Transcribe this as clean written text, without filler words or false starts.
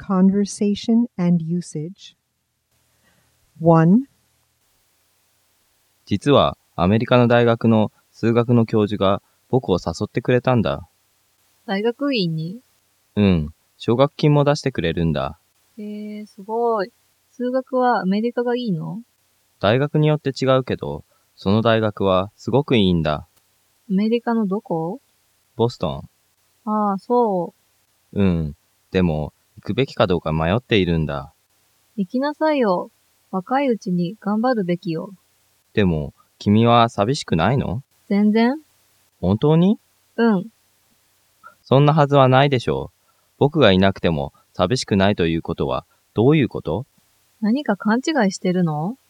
conversation and usage. 1. 実はアメリカの大学の数学の教授が僕を誘ってくれたんだ。 大学院に？ うん、奨学金も出してくれるんだ。 すごい。数学はアメリカがいいの？ 大学によって違うけど、その大学はすごくいいんだ。 アメリカのどこ？ ボストン。 ああ、そうん、でも行くべきかどうか迷っているんだ。 う。行きなさいよ。若いうちに頑張るべきよ。 でも、君は寂しくないの？ 全然？ 本当に？ うん。 そんなはずはないでしょう。僕がいなくても寂しくないということはどういうこと？ 何か勘違いしてるの？